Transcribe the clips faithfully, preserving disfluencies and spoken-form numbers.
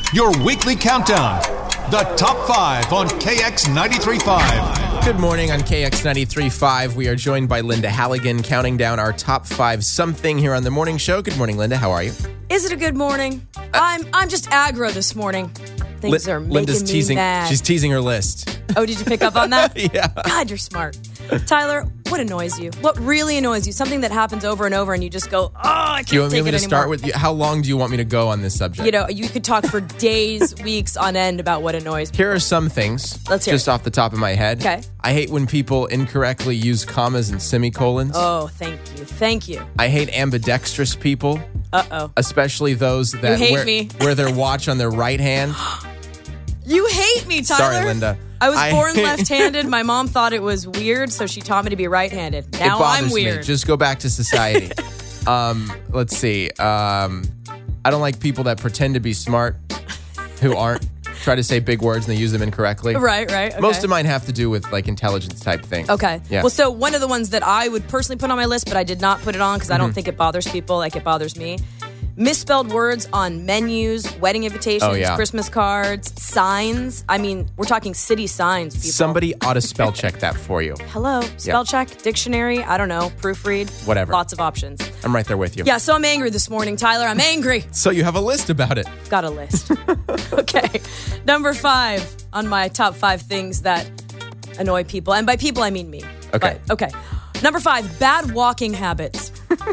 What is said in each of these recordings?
your weekly countdown. The Top five on K X ninety-three point five. Good morning on K X ninety-three point five. We are joined by Linda Halligan, counting down our top five something here on the morning show. Good morning, Linda. How are you? Is it a good morning? Uh, I'm I'm just aggro this morning. Things Li- are making Linda's me teasing, mad. She's teasing her list. Oh, did you pick up on that? Yeah. God, you're smart. Tyler, what annoys you? What really annoys you? Something that happens over and over and you just go, oh, I can't Do you want take me it to anymore. start with you? How long do you want me to go on this subject? You know, you could talk for days, weeks on end about what annoys me. Here are some things. Let's hear Just it. off the top of my head. Okay. I hate when people incorrectly use commas and semicolons. Oh, thank you. Thank you. I hate ambidextrous people, Uh-oh. especially those that hate wear, me. wear their watch on their right hand. You hate me, Tyler. Sorry, Linda. I was I- born left-handed. My mom thought it was weird, so she taught me to be right-handed. Now it bothers I'm weird. me. Just go back to society. um, let's see. Um, I don't like people that pretend to be smart who aren't. Try to say big words and they use them incorrectly. Right, right. Okay. Most of mine have to do with like intelligence type things. Okay. Yeah. Well, so one of the ones that I would personally put on my list, but I did not put it on because I don't think it bothers people like it bothers me. Misspelled words on menus, wedding invitations, Oh, yeah. Christmas cards, signs. I mean, we're talking city signs, people. Somebody ought to spell check that for you. Hello. Spell check, dictionary, I don't know, proofread. Whatever. Lots of options. I'm right there with you. Yeah, so I'm angry this morning, Tyler. I'm angry. So you have a list about it. Got a list. Okay. Number five on my top five things that annoy people. And by people, I mean me. Okay. But, okay. Number five, bad walking habits.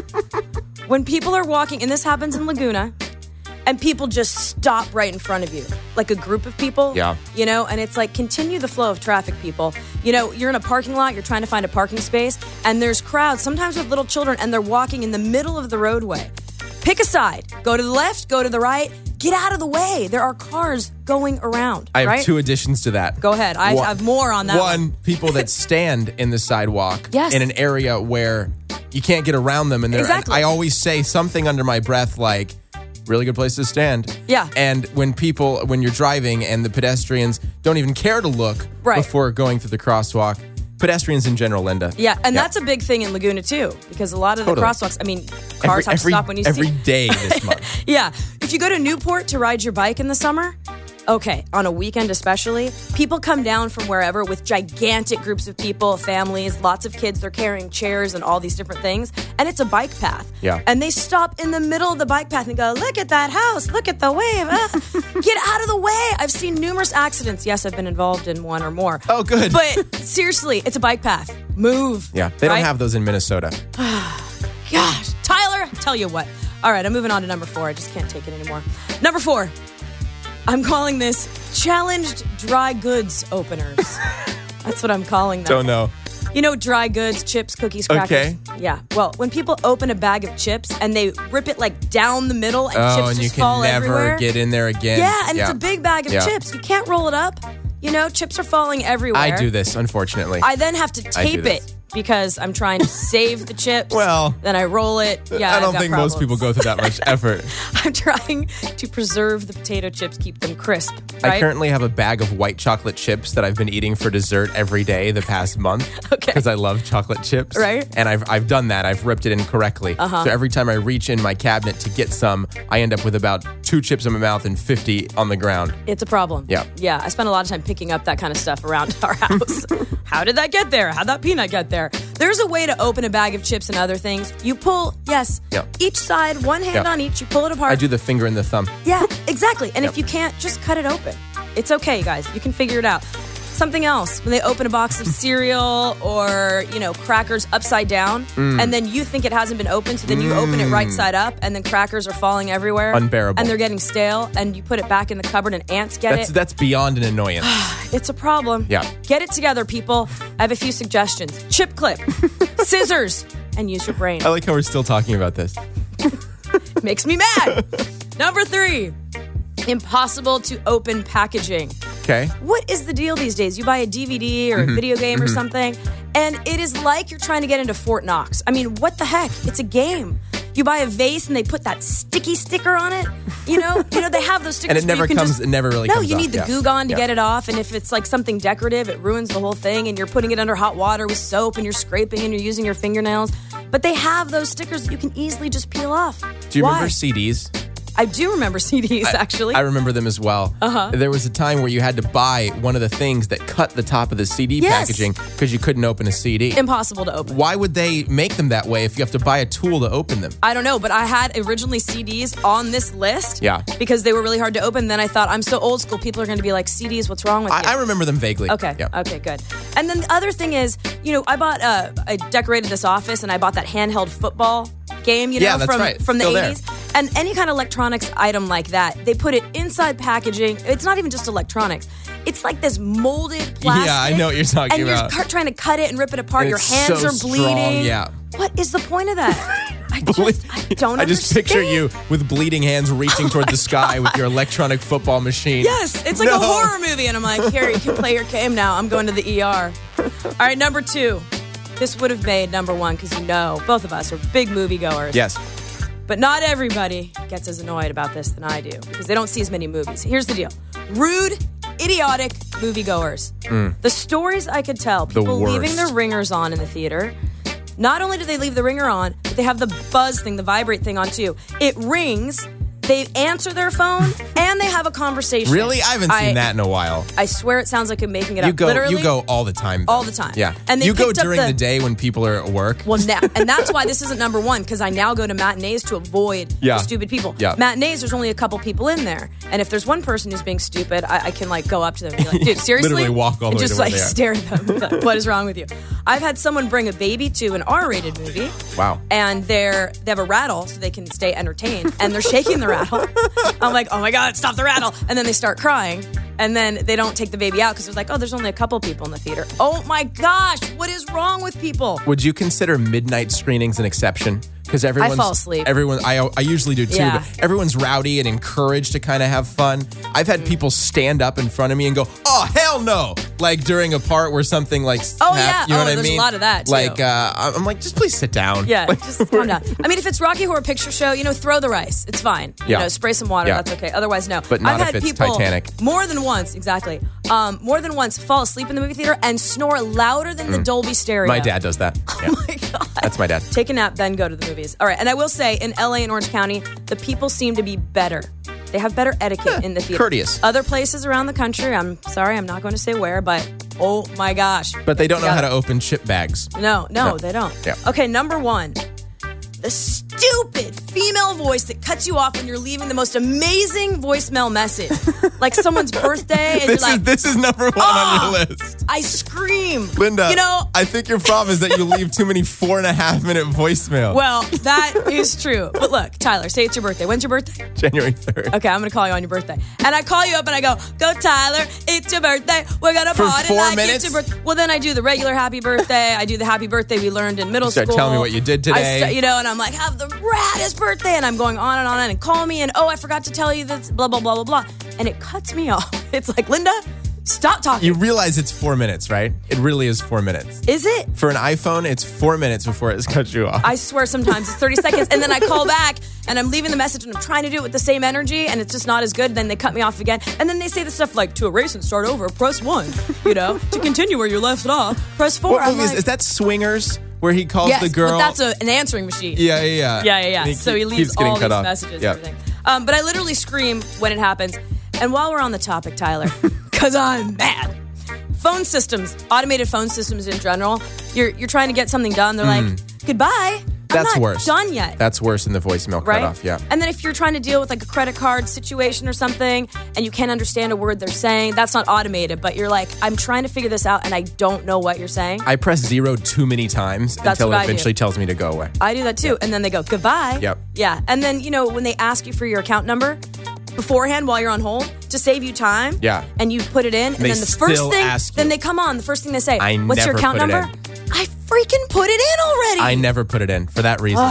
When people are walking, and this happens in Laguna, and people just stop right in front of you, like a group of people. Yeah. You know, and it's like, continue the flow of traffic, people. You know, you're in a parking lot, you're trying to find a parking space, and there's crowds, sometimes with little children, and they're walking in the middle of the roadway. Pick a side. Go to the left, go to the right. Get out of the way. There are cars going around. I have right? two additions to that. Go ahead. I One- have more on that one. One, people that stand in the sidewalk Yes. in an area where you can't get around them. And, they're- Exactly. and I always say something under my breath like, really good place to stand. Yeah. And when people, when you're driving and the pedestrians don't even care to look Right. before going through the crosswalk, pedestrians in general, Linda. Yeah, and that's a big thing in Laguna, too, because a lot of Totally. the crosswalks, I mean, cars every, have to every, stop when you every see... day this month. Yeah. If you go to Newport to ride your bike in the summer, okay, on a weekend especially, people come down from wherever with gigantic groups of people, families, lots of kids. They're carrying chairs and all these different things. And it's a bike path. Yeah. And they stop in the middle of the bike path and go, look at that house. Look at the wave. Ah, get out of the way. I've seen numerous accidents. Yes, I've been involved in one or more. Oh, good. But seriously, it's a bike path. Move. Yeah, they don't right? have those in Minnesota. Gosh, Tyler, tell you what. All right, I'm moving on to number four. I just can't take it anymore. Number four, I'm calling this challenged dry goods openers. That's what I'm calling them. Don't know. You know, dry goods, chips, cookies, crackers. Okay. Yeah. Well, when people open a bag of chips and they rip it like down the middle and Oh, chips and you just can fall never everywhere. get in there again. Yeah, and it's a big bag of Yeah. chips. You can't roll it up. You know, chips are falling everywhere. I do this, unfortunately. I then have to I do tape this. it because I'm trying to save the chips. Well, then I roll it. Yeah, I I've don't got think most people problems. go through that much effort. I'm trying to preserve the potato chips, keep them crisp. I Right? currently have a bag of white chocolate chips that I've been eating for dessert every day the past month. Okay. Because I love chocolate chips. Right. And I've I've done that. I've ripped it in correctly. Uh-huh. So every time I reach in my cabinet to get some, I end up with about two chips in my mouth and fifty on the ground. It's a problem. Yeah. Yeah. I spend a lot of time picking up that kind of stuff around our house. How did that get there? How'd that peanut get there? There's a way to open a bag of chips and other things. You pull, yes, Yeah. each side, one hand Yeah. on each. You pull it apart. I do the finger and the thumb. Yeah, exactly. And if Yep. you can't, just cut it open. It's okay, guys. You can figure it out. Something else, when they open a box of cereal or, you know, crackers upside down, Mm. and then you think it hasn't been opened, so then you open it right side up, and then crackers are falling everywhere. Unbearable. And they're getting stale, and you put it back in the cupboard, and ants get That's it. that's beyond an annoyance. It's a problem. Yeah. Get it together, people. I have a few suggestions. Chip clip, scissors, and use your brain. I like how we're still talking about this. Makes me mad. Number three, impossible to open packaging. Okay. What is the deal these days? You buy a D V D or a video game or something, and it is like you're trying to get into Fort Knox. I mean, what the heck? It's a game. You buy a vase and they put that sticky sticker on it. You know, you know they have those stickers. And it where never you can comes- Just, it never really no, comes you off. need the Yeah. Goo Gone to Yeah. get it off. And if it's like something decorative, it ruins the whole thing. And you're putting it under hot water with soap, and you're scraping, and you're using your fingernails. But they have those stickers that you can easily just peel off. Do you Why? remember C Ds? I do remember C Ds, actually. I remember them as well. Uh-huh. There was a time where you had to buy one of the things that cut the top of the C D Yes. packaging because you couldn't open a C D. Impossible to open. Why would they make them that way if you have to buy a tool to open them? I don't know, but I had originally C Ds on this list. Yeah. Because they were really hard to open. Then I thought, I'm so old school, people are going to be like, C Ds, what's wrong with you? I, I remember them vaguely. Okay. Yeah. Okay, good. And then the other thing is, you know, I bought, uh, I decorated this office and I bought that handheld football game, you know, Yeah, that's from, right. from the Still there. eighties. And any kind of electronics item like that, they put it inside packaging. It's not even just electronics. It's like this molded plastic. Yeah, I know what you're talking and about. you're cu- trying to cut it and rip it apart. And Your it's hands so are strong, bleeding. yeah. What is the point of that? I just, I don't I just picture you understand. with bleeding hands reaching Oh toward my the sky with your electronic football machine. Yes, it's like No. a horror movie. And I'm like, here, you can play your game now. I'm going to the E R. All right, number two. This would have made number one because you know both of us are big moviegoers. Yes. But not everybody gets as annoyed about this than I do because they don't see as many movies. Here's the deal. Rude, idiotic moviegoers. The stories I could tell, people worst. leaving their ringers on in the theater. Not only do they leave the ringer on, but they have the buzz thing, the vibrate thing on too. It rings, they answer their phone, and they have a conversation. Really? I haven't seen I- that in a while. I swear it sounds like I'm making it You up. go Literally, you go all the time. though. all the time. Yeah. And they you go picked up during the- the day when people are at work. Well, now, and that's why this isn't number one, because I now go to matinees to avoid Yeah. the stupid people. Yeah. Matinees, there's only a couple people in there. And if there's one person who's being stupid, I, I can like go up to them and be like, dude, seriously? Literally walk all the and way just to where like they are. stare at them. Like, what is wrong with you? I've had someone bring a baby to an R-rated movie. Wow. And they're they have a rattle so they can stay entertained, and they're shaking the rattle. I'm like, oh my god, stop the rattle! And then they start crying, and then they don't take the baby out because it's like, oh, there's only a couple people in the theater. Oh my gosh, what is wrong with people? Would you consider midnight screenings an exception? Because everyone's fall asleep. Everyone, I I usually do too. Yeah. But everyone's rowdy and encouraged to kind of have fun. I've had people stand up in front of me and go, "Oh hell no!" Like during a part where something like, Oh, hap- yeah. you know Oh, what I there's a mean? lot of that, too. Like uh, I'm like, just please sit down. Yeah, Like, just calm down. I mean, if it's Rocky Horror Picture Show, you know, throw the rice. It's fine. You Yeah. know, spray some water. Yeah. That's okay. Otherwise, no. But not I've if had it's people Titanic. more than once, exactly. Um, more than once, fall asleep in the movie theater and snore louder than the Dolby stereo. my dad does that. Yeah. Oh my god. That's my dad. Take a nap, then go to the movies. All right, and I will say, in L A and Orange County, the people seem to be better. They have better etiquette Yeah, in the theater. courteous. Other places around the country, I'm sorry, I'm not going to say where, but oh my gosh. But they don't know Yeah. how to open chip bags. No, no, No. they don't. Yeah. Okay, number one. The stupid female voice that cuts you off when you're leaving the most amazing voicemail message. Like someone's birthday, and This you're is like, this is number one "Oh!" on your list. I scream. Linda, You know, I think your problem is that you leave too many four and a half minute voicemail. well, that is true. But look, Tyler, say it's your birthday. When's your birthday? January third. Okay, I'm going to call you on your birthday. And I call you up and I go, go Tyler, it's your birthday. We're going to For party four like minutes? it's your birthday. Well, then I do the regular happy birthday. I do the happy birthday we learned in middle You start school. telling me what you did I today. st- you know, and I'm like, have the raddest birthday. And I'm going on and on and call me. And oh, I forgot to tell you this, blah, blah, blah, blah, blah. And it cuts me off. It's like, Linda, stop talking. You realize it's four minutes, right? It really is four minutes. Is it? For an iPhone, it's four minutes before it cuts you off. I swear sometimes it's thirty seconds, and then I call back and I'm leaving the message and I'm trying to do it with the same energy and it's just not as good. Then they cut me off again. And then they say the stuff like, to erase and start over, press one. You know, to continue where you left off, press four. what I'm movie is, like, is that Swingers, where he calls yes, the girl? but that's a, an answering machine. yeah, yeah, yeah. Yeah, yeah, yeah. And he so keep- he leaves keeps getting all cut these off. messages Yeah. and everything. Um, but I literally scream when it happens. And while we're on the topic, Tyler, because I'm mad. Phone systems, automated phone systems in general, you're you're trying to get something done. They're like, goodbye. I'm That's not worse. done yet. That's worse than the voicemail right? cutoff. Yeah. And then if you're trying to deal with like a credit card situation or something and you can't understand a word they're saying, that's not automated, but you're like, I'm trying to figure this out and I don't know what you're saying. I press zero too many times That's until what it I do. eventually tells me to go away. I do that too. And then they go, goodbye. Yep. Yeah. And then, you know, when they ask you for your account number beforehand while you're on hold to save you time. Yeah. And you put it in. And They then the first still thing, ask you. then they come on. The first thing they say, I what's your never account put it number? in. I freaking put it in already. I never put it in for that reason.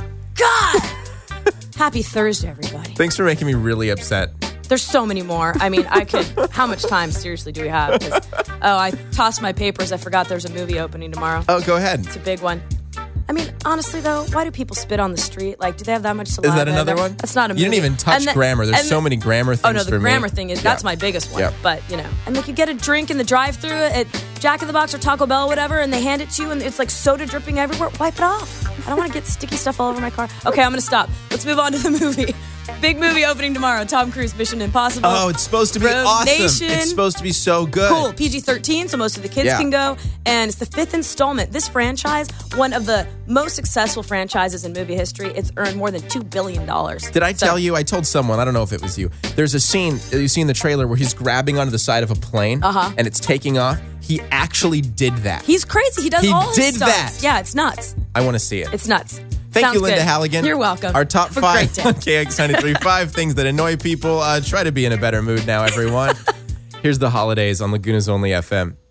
God. Happy Thursday, everybody. Thanks for making me really upset. There's so many more. I mean, I could. How much time seriously do we have? 'Cause, oh, I tossed my papers. I forgot there's a movie opening tomorrow. Oh, go ahead. It's a big one. I mean, honestly, though, why do people spit on the street? Like, do they have that much saliva? Is that another there? one? That's not a movie. You didn't even touch And the- grammar. There's and so the- many grammar things Oh, no, the for me. grammar thing is, that's Yeah. my biggest one. Yeah. But, you know, and like you get a drink in the drive thru at Jack in the Box or Taco Bell or whatever, and they hand it to you, and it's like soda dripping everywhere. Wipe it off. I don't want to get sticky stuff all over my car. Okay, I'm going to stop. Let's move on to the movie. Big movie opening tomorrow. Tom Cruise, Mission Impossible. Oh, it's supposed to be Rogue awesome. Nation. It's supposed to be so good. Cool. P G thirteen, so most of the kids Yeah. can go. And it's the fifth installment. This franchise, one of the most successful franchises in movie history. It's earned more than two billion dollars. Did I So- tell you? I told someone. I don't know if it was you. There's a scene you see in the trailer where he's grabbing onto the side of a plane Uh-huh. and it's taking off. He actually did that. He's crazy. He does He all his did stunts. that. Yeah, it's nuts. I want to see it. It's nuts. Thank Sounds you, Linda good. Halligan. You're welcome. Our top Have a five great on day. K X ninety-three point five. Things that annoy people. Uh, try to be in a better mood now, everyone. Here's the holidays on Laguna's Only F M.